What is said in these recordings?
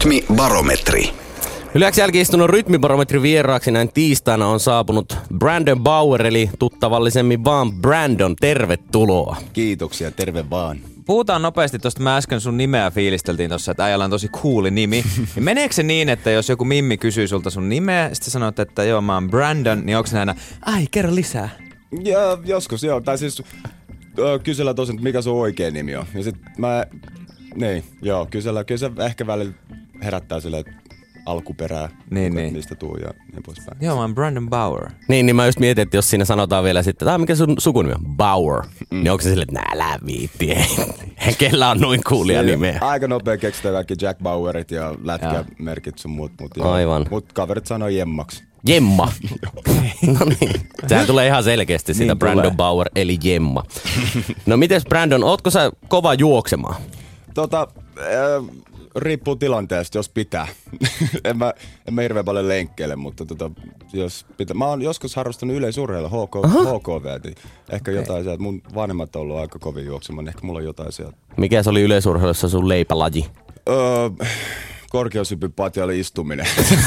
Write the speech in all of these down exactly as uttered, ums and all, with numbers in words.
Rytmibarometri. Yleensä jälki-istunnon rytmibarometrin vieraaksi näin tiistaina on saapunut Brandon Bauer, eli tuttavallisemmin vaan Brandon. Tervetuloa. Kiitoksia, terve vaan. Puhutaan nopeasti tuosta, mä äsken sun nimeä fiilisteltiin tossa, että äijällä on tosi cooli nimi. Niin meneekö se niin, että jos joku mimmi kysyy sulta sun nimeä, sitten sanot, että joo mä oon Brandon, niin onko se aina, ai kerro lisää? Ja joskus joo, tai siis äh, kysellä tosiaan, että mikä sun oikea nimi on. Ja sit mä, niin, joo, kysellä, kyllä se ehkä välillä herättää silleen, että alkuperää, niin, niin. mistä tuu ja niin poispäin. Joo, mä oon Brandon Bauer. Niin, niin mä just mietin, että jos siinä sanotaan vielä sitten, että mikä sun sukunimi on? Bauer. Mm. Niin onko se silleen, että nää älä viitti, ei. Kellä on noin coolia nimeä. Aika nopea keksitään kaikki Jack Bauerit ja lätkämerkit sun muut. Mut aivan. Mut kaverit sanoo Jemmaksi. Jemma. No niin. Sehän tulee ihan selkeästi siitä niin Brandon tulee. Bauer, eli Jemma. No mites Brandon, ootko sä kova juoksemaan? Tota, äh, riippuu tilanteesta, jos pitää. en, mä, en mä hirveän paljon lenkkeile, mutta tota, jos pitää. Mä oon joskus harrastanut yleisurheilla H K, H K V. Ehkä okay. Jotain sieltä. Mun vanhemmat on ollut aika kovin juoksemaan. Ehkä mulla on jotain sieltä. Mikä se oli yleisurheilussa sun leipälaji? Öö, korkeushypypatja oli istuminen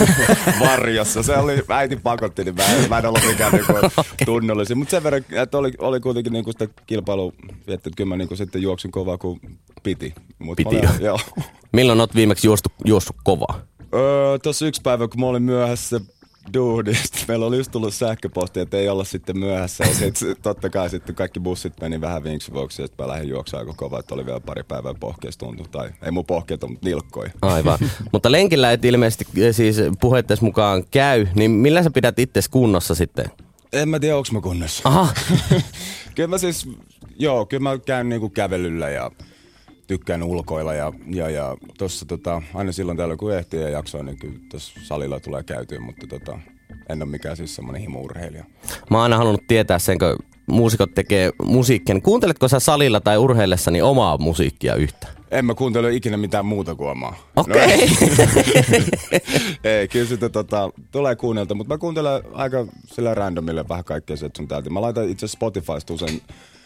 varjossa. Se oli, äiti pakotti, niin mä en, mä en ollut mikään niinku tunnollisin. Mutta sen verran, että oli, oli kuitenkin niinku sitä kilpailua vietti, että kyllä mä niinku sitten juoksin kovaa kuin piti. Mut piti olen, joo. Milloin oot viimeksi juostu, juossut kovaa? Öö, tossa yksi päivä, kun mä olin myöhässä duudista, meillä oli just tullut sähköposti, että ei olla sitten myöhässä. Ja sit, totta kai sitten kaikki bussit meni vähän vinksivuoksi, ja sitten mä lähdin juoksaa aika kovaa, että oli vielä pari päivää pohkeessa tuntu. Tai ei mun pohkeet on, mutta nilkkoja. Aivan. Mutta lenkillä et ilmeisesti siis puheittes mukaan käy, niin millä sä pidät itses kunnossa sitten? En mä tiedä, onks mä kunnossa. Aha. Kyllä mä siis, joo, kyllä mä käyn niinku kävelyllä ja tykkään ulkoilla ja, ja, ja tossa tota, aina silloin täällä kun ehtii ja jaksaa, niin kyllä tossa salilla tulee käytyä, mutta tota, en ole mikään siis semmonen himourheilija. Mä oon aina halunnut tietää sen, kun muusikot tekee musiikkia, niin kuunteletko sä salilla tai urheillessani omaa musiikkia yhtä? En mä kuuntele ikinä mitään muuta kuin omaa. Okei. Okay. No, ei, kyllä sitä tota, tulee kuunnelta, mutta mä kuuntelen aika sillä randomille vähän kaikkea sieltä sun täältä. Mä laitan itse Spotifysta usein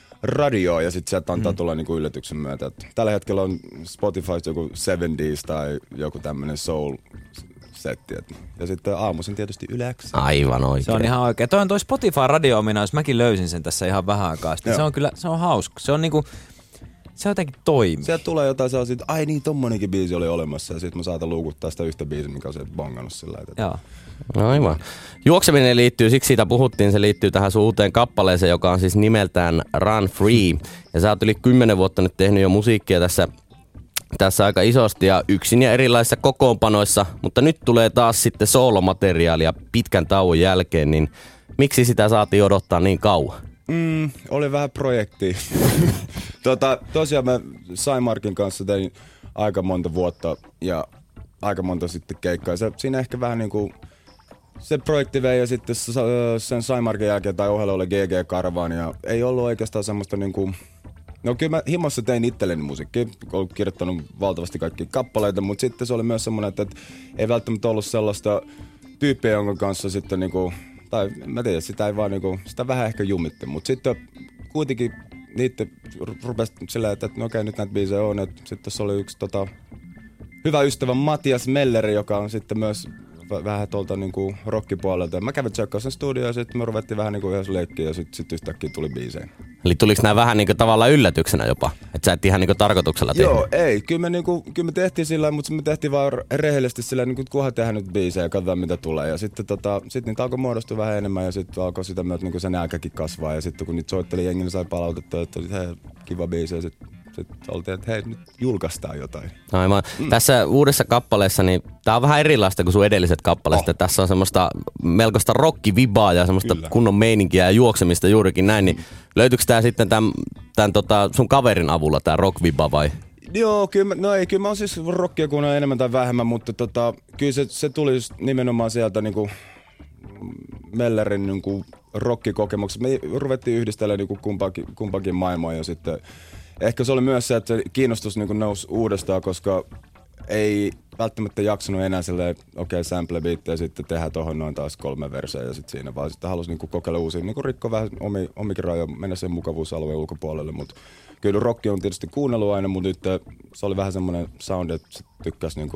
radioa ja sitten sieltä antaa mm. tulla niinku yllätyksen myötä. Et tällä hetkellä on Spotifysta joku seventies tai joku tämmönen soul-setti. Et. Ja sitten aamuisin tietysti Yleksi. Aivan oikein. Se on ihan oikein. Toi on toi Spotify-radio-ominaisuus. Mäkin löysin sen tässä ihan vähän aikaa sitten. Se on kyllä, se on hauska. Se on niinku, se jotenkin toimii. Sieltä tulee jotain sellaisia, että ai niin, tommonenkin biisi oli olemassa. Ja sitten mä saatan luukuttaa sitä yhtä biisiä, mikä on sieltä bongannut sillä lailla. Joo. Aivan. Juokseminen liittyy, siksi siitä puhuttiin, se liittyy tähän sun uuteen kappaleeseen, joka on siis nimeltään Run Free. Ja sä oot yli kymmenen vuotta nyt tehnyt jo musiikkia tässä, tässä aika isosti ja yksin ja erilaisissa kokoonpanoissa, mutta nyt tulee taas sitten soolomateriaalia pitkän tauon jälkeen, niin miksi sitä saatiin odottaa niin kauan? Mm, oli vähän projekti. tota, tosiaan mä Saimarkin kanssa tein aika monta vuotta ja aika monta sitten keikkaa. Se, siinä ehkä vähän niinku se projekti vei ja sitten sen Saimarkin jälkeen tai ohella oli G G Karvaan ja ei ollut oikeastaan semmoista niinku. No kyllä mä himossa tein itselleni musiikkia, olen kirjoittanut valtavasti kaikkia kappaleita, mutta sitten se oli myös semmoinen, että, että ei välttämättä ollut sellaista tyyppiä, jonka kanssa sitten niinku, tai mä tiedän, sitä ei vaan niinku, sitä vähän ehkä jumitti, mutta sitten kuitenkin niitä rupesi silleen, että no okei, nyt näitä biisejä on, että sitten tässä oli yksi tota, hyvä ystävä Matias Melleri, joka on sitten myös vähän tuolta niinku rockipuolelta. Mä kävin tsekkaan sen studioon ja sitten me ruvettiin vähän niinku yhdessä leikkiä ja sitten sit yhtäkkiä tuli biisejä. Eli tuliko nämä vähän niinku tavallaan yllätyksenä jopa? Että sä et ihan niinku tarkoituksella tehnyt? Joo, ei. Kyllä me, niinku, kyllä me tehtiin sillä, mutta me tehtiin vaan rehellisesti sillä, niinku, että kunhan tehdään nyt biisejä ja katsotaan mitä tulee. Ja sitten tota, sit niitä alkoi muodostua vähän enemmän ja sitten alkoi sitä myötä niinku se nälkäkin kasvaa. Ja sitten kun niitä soitteli jengi, niin sai palautetta, että hei, kiva biisi ja sitten sitten oltiin, että hei, nyt julkaistaan jotain. Aivan. Mm. Tässä uudessa kappaleessa, niin tää on vähän erilaista kuin sun edelliset kappaleet. Oh. Tässä on semmoista melkoista rockivibaa ja semmoista Kyllä. kunnon meininkiä ja juoksemista juurikin näin. Niin löytyykö tää sitten tämän, tämän tota sun kaverin avulla tää rockviba vai? Joo, kyllä mä, no ei, kyllä mä oon siis rockia kun on enemmän tai vähemmän, mutta tota, kyllä se, se tuli nimenomaan sieltä niinku Mellerin niinku rockikokemuksesta. Me ruvettiin yhdistelemään niinku kumpakin, kumpakin maailmaa ja sitten ehkä se oli myös se, että se kiinnostus niin nousi uudestaan, koska ei välttämättä jaksanut enää silleen, okei, okay, sample-biittejä sitten tehdään tohon noin taas kolme verseä ja sitten siinä vaan sitten halusi niin kokeilla uusia, niin rikko vähän omi, omikin rajoja, mennä sen mukavuusalueen ulkopuolelle, mutta kyllä rock on tietysti kuunnellut aina, mutta nyt se oli vähän semmoinen sound, että tykkäsi niin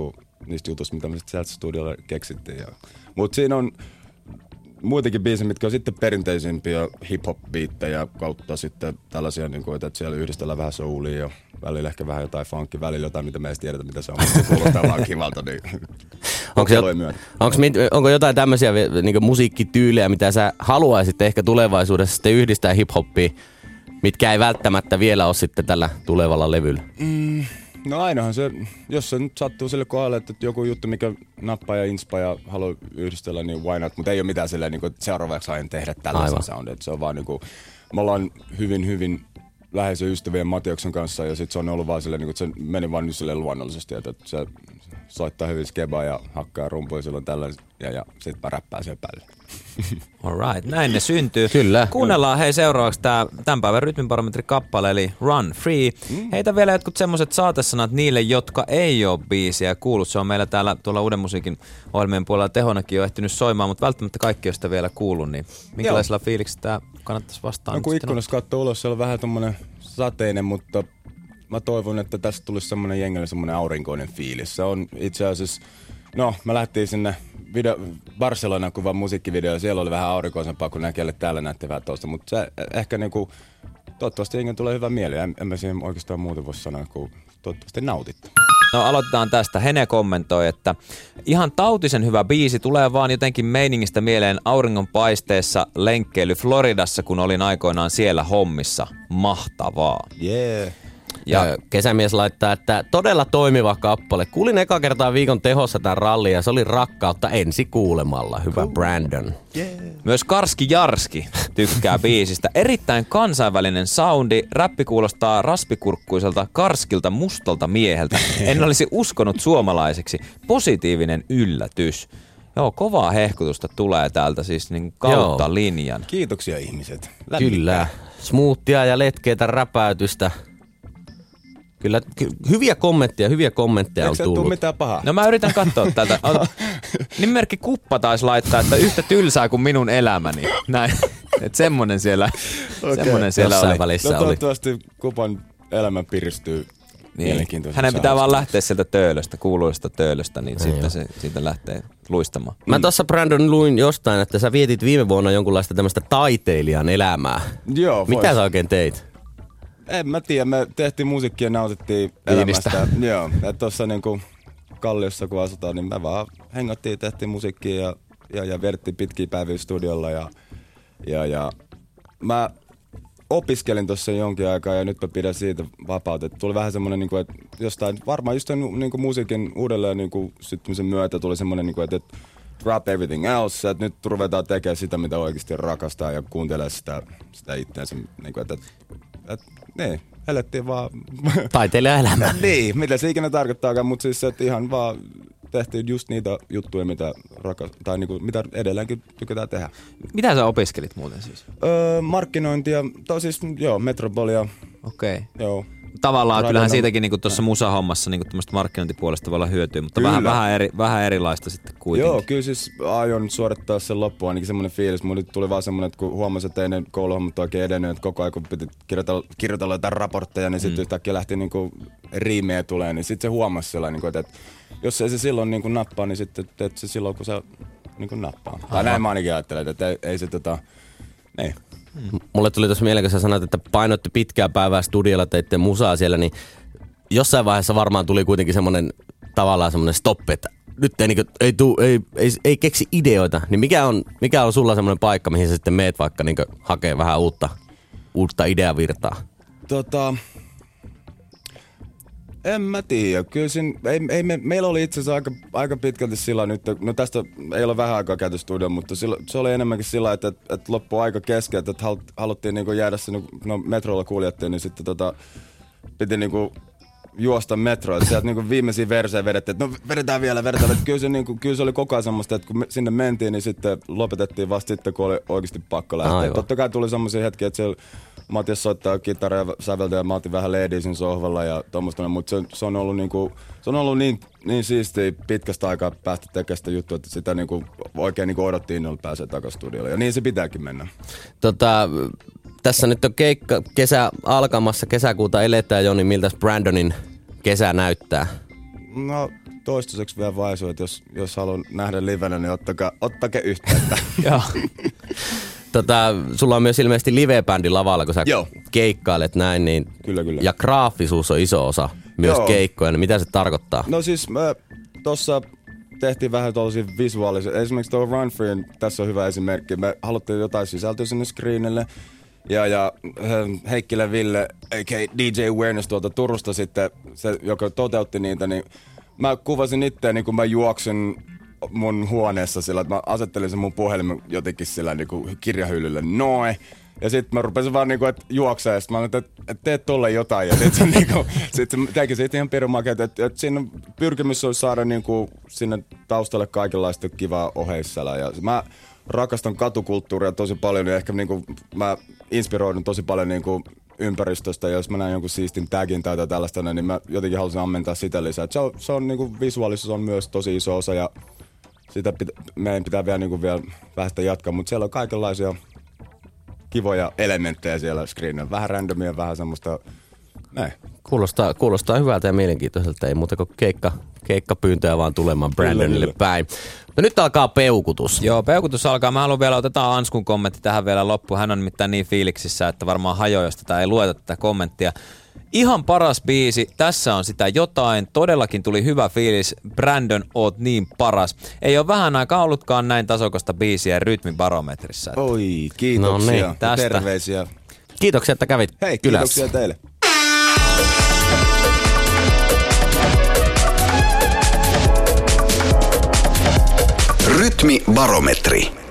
niistä jutuista, mitä me sieltä studiolla keksittiin. Ja, mutta siinä on muitakin biisejä, mitkä on sitten perinteisimpiä hip-hop-biittejä kautta sitten tällaisia, niin kuin, että siellä yhdistellään vähän soulia ja välillä ehkä vähän jotain funkia, välillä jotain, mitä me ei tiedä, mitä se on, mutta se kuulostaa vaan kivalta, niin onko, se, onko, onko jotain tämmöisiä niin musiikkityylejä, mitä sä haluaisit ehkä tulevaisuudessa sitten yhdistää hip-hoppia, mitkä ei välttämättä vielä ole sitten tällä tulevalla levyllä? Mm. No ainahan se, jos se nyt sattuu sille kohdalle, että joku juttu, mikä nappaa ja inspaa ja haluaa yhdistellä, niin why not? Mutta ei ole mitään silleen, niin että seuraavaksi aion tehdä tällaisen soundin. Se on vaan niin kuin, me ollaan hyvin, hyvin läheisen ystävien Matioksen kanssa ja sitten se on ollut vaan silleen, niin kuin, että se meni vaan nyt silleen luonnollisesti, että se soittaa hyvin skebaa ja hakkaa rumpuja silloin tällaisen ja, ja sitten mä räppään sen päälle. Alright, näin ne syntyy. Kyllä. Kuunnellaan hei seuraavaksi tää tämän päivän rytminbarometri-kappale eli Run Free. Mm. Heitä vielä jotkut semmoset saatesanat niille, jotka ei ole biisiä kuullut. Se on meillä täällä tuolla Uuden musiikin ohjelmien puolella Tehonakin jo ehtinyt soimaan, mutta välttämättä kaikki on sitä vielä kuullut. Niin minkälaisella Joo. fiiliksellä tää kannattaisi vastaan? No kun ikkunasta katsoo ulos, se on vähän tommonen sateinen, mutta mä toivon, että tästä tulisi semmonen jengelle semmonen aurinkoinen fiilis. Se on itse asiassa, no mä lähtiin sinne video, Barcelona kuvan musiikkivideo ja siellä oli vähän aurinkoisempaa kuin näkee, täällä näette vähän toista, mutta se ehkä niinku, toivottavasti jengen tulee hyvä mieli. En, en mä siihen oikeastaan muuta voi sanoa, kun toivottavasti nautitte. No aloitetaan tästä. Hene kommentoi, että ihan tautisen hyvä biisi, tulee vaan jotenkin meiningistä mieleen auringon paisteessa lenkkeily Floridassa, kun olin aikoinaan siellä hommissa. Mahtavaa. Yeah. Ja, ja kesämies laittaa, että todella toimiva kappale. Kuulin eka kertaa viikon tehossa tämän rallin ja se oli rakkautta ensi kuulemalla. Hyvä cool. Brandon. Yeah. Myös Karski Jarski tykkää biisistä. Erittäin kansainvälinen soundi. Räppi kuulostaa raspikurkkuiselta karskilta mustalta mieheltä. En olisi uskonut suomalaiseksi. Positiivinen yllätys. Joo, kovaa hehkutusta tulee täältä siis niin kautta Joo. linjan. Kiitoksia ihmiset. Lämmittää. Kyllä. Smoothia ja letkeitä räpäytystä. Kyllä, hyviä kommentteja, hyviä kommentteja on tullut. Eikö se tule mitään pahaa? No mä yritän katsoa tätä. Nimimerkki Kuppa taisi laittaa, että yhtä tylsää kuin minun elämäni. Näin. Että semmonen siellä, okay. semmonen siellä oli. Välissä no toivottavasti oli. Kupan elämä piristyy niin. mielenkiintoisesti. Hänen pitää vaan lähteä sieltä töölöstä, kuuluisesta töölöstä, niin no sitten se siitä lähtee luistamaan. Mä tossa Brandon luin jostain, että sä vietit viime vuonna jonkunlaista tämmöistä taiteilijan elämää. Joo. Mitä vois. Sä oikein teit? En mä tiedä, me tehtiin musiikkia ja nautittiin elämästä. Joo, että tuossa niinku Kalliossa kun asutaan, niin me vaan hengattiin, tehtiin musiikkia ja, ja, ja vietettiin pitkiä päiviä studiolla ja, ja, ja mä opiskelin tuossa jonkin aikaa ja nyt mä pidän siitä vapautta. Tuli vähän semmonen, niinku, että jostain, varmaan just niinku musiikin uudelleen niinku, syttymisen myötä tuli semmonen, niinku, että drop everything else, että nyt ruvetaan tekemään sitä, mitä oikeasti rakastaa ja kuuntelee sitä, sitä itseänsä, niinku, että, että niin, elettiin vaan taiteilijaelämää. Niin, mitä se ikinä tarkoittaakaan, mutta siis että ihan vaan tehtiin just niitä juttuja, mitä, rakas, tai niinku, mitä edelleenkin tykätään tehdä. Mitä sä opiskelit muuten siis? Öö, markkinointia, tai siis joo, Metropolia. Okei. Okay. Joo. Tavallaan Radona. Kyllähän siitäkin niin tuossa musahommassa niin tämmöistä markkinointipuolesta voi olla hyötyä, mutta vähän, vähän, eri, vähän erilaista sitten kuitenkin. Joo, kyllä siis aion suorittaa sen loppuun, ainakin semmoinen fiilis. Mulle tuli vaan semmoinen, että kun huomasin, että ei ne kouluhommat oikein edennyt, että koko ajan kun piti kirjoitella, kirjoitella jotain raportteja, niin sitten mm. yhtäkkiä lähti niinku riimejä tulee, niin sitten se huomasi sellainen, että, että jos ei se silloin niinku nappaa, niin sitten teet se silloin, kun se niinku nappaa. Aha. Tai näin mä ainakin ajattelen, että ei, ei se tota, ei. Hmm. Mulle tuli tuossa mieleen, kun sä sanoit, että painoitte pitkää päivää studiolla, teitte musaa siellä, niin jossain vaiheessa varmaan tuli kuitenkin semmoinen tavallaan semmoinen stoppi, että nyt ei, niin kuin, ei, tuu, ei, ei, ei keksi ideoita. Niin mikä on, mikä on sulla semmoinen paikka, mihin sä sitten meet vaikka niin hakee vähän uutta, uutta ideavirtaa? Tota, en mä tiedä. Kyllä siinä, ei, ei me, meillä oli itse asiassa aika, aika pitkälti sillä nyt, no tästä ei ole vähän aikaa käyty studio, mutta sillä, se oli enemmänkin sillä, että, että, että loppui aika kesken, että haluttiin niinku jäädä sinne, no metrolla kuljettiin, niin sitten tota, piti niinku juosta metroa. Sieltä niinku viimeisiä versejä vedettiin, että no vedetään vielä, vedetään vielä. Kyllä se, niinku, kyllä se oli koko ajan semmoista, että kun me sinne mentiin, niin sitten lopetettiin vasta sitten, kun oli oikeasti pakko lähteä. Aivan. Totta kai tuli semmoisia hetkiä, että siellä Matias soittaa kitaraa ja säveltä ja mä otin vähän leediä siinä sohvalla ja tommoista, mutta se, se on ollut, niinku, se on ollut niin, niin siistiä pitkästä aikaa päästä tekemään sitä juttua, että sitä niinku, oikein niinku odottiin, innolla pääsee takaisin studiolle. Ja niin se pitääkin mennä. Tota, tässä nyt on keikka, kesä alkamassa, kesäkuuta eletään jo, niin miltäs Brandonin kesä näyttää? No toistaiseksi vielä vaisu, että jos, jos haluan nähdä livenä, niin ottakaa, ottakaa yhteyttä. Joo. Tota, sulla on myös ilmeisesti live-bändi lavalla, kun sä Joo. keikkailet näin, niin kyllä, kyllä. ja graafisuus on iso osa myös Joo. keikkoja, niin mitä se tarkoittaa? No siis me tossa tehtiin vähän tuollaisia visuaalisia, esimerkiksi tuo Run Free, tässä on hyvä esimerkki, me haluttiin jotain sisältöä sinne screenille, ja, ja Heikkilä Ville, a k a. D J Awareness tuolta Turusta sitten, se, joka toteutti niitä, niin mä kuvasin itseäni, kun mä juoksin mun huoneessa sillä, että mä asettelin sen mun puhelimen jotenkin sillä niin kuin kirjahyllylle noin. Ja sit mä rupesin vaan niinku, että juoksee, ja sit mä olin, että et teet tolle jotain. Ja sit se niinku, sit se teki siitä ihan pirun makeet, että et siinä pyrkimys olisi saada niinku sinne taustalle kaikenlaista kivaa oheissälää. Ja mä rakastan katukulttuuria tosi paljon, ja ehkä niinku mä inspiroidun tosi paljon niinku ympäristöstä, ja jos mä näen jonkun siistin tagin tai tällaista, niin mä jotenkin haluaisin ammentaa sitä lisää. Et se on, se on niinku visuaalisuus on myös tosi iso osa, ja sitä pitä, meidän pitää vielä, niinku vielä vähän sitä jatkaa, mutta siellä on kaikenlaisia kivoja elementtejä siellä screenillä. Vähän randomia, vähän semmoista, näin. Kuulostaa, kuulostaa hyvältä ja mielenkiintoiselta. Ei muuta kuin keikka, keikkapyyntöjä vaan tulemaan Brandonille päin. No nyt alkaa peukutus. Joo, peukutus alkaa. Mä haluan vielä, otetaan Anskun kommentti tähän vielä loppuun. Hän on nimittäin niin fiiliksissä, että varmaan hajoaa, jos tätä ei lueta tätä kommenttia. Ihan paras biisi, tässä on sitä jotain, todellakin tuli hyvä fiilis, Brandon, oot niin paras. Ei ole vähän aikaa ollutkaan näin tasokasta biisiä rytmibarometrissä. Että. Oi, kiitoksia, no niin, tästä. Terveisiä. Kiitoksia, että kävit Hei, kylässä. Kiitoksia teille. Rytmibarometri.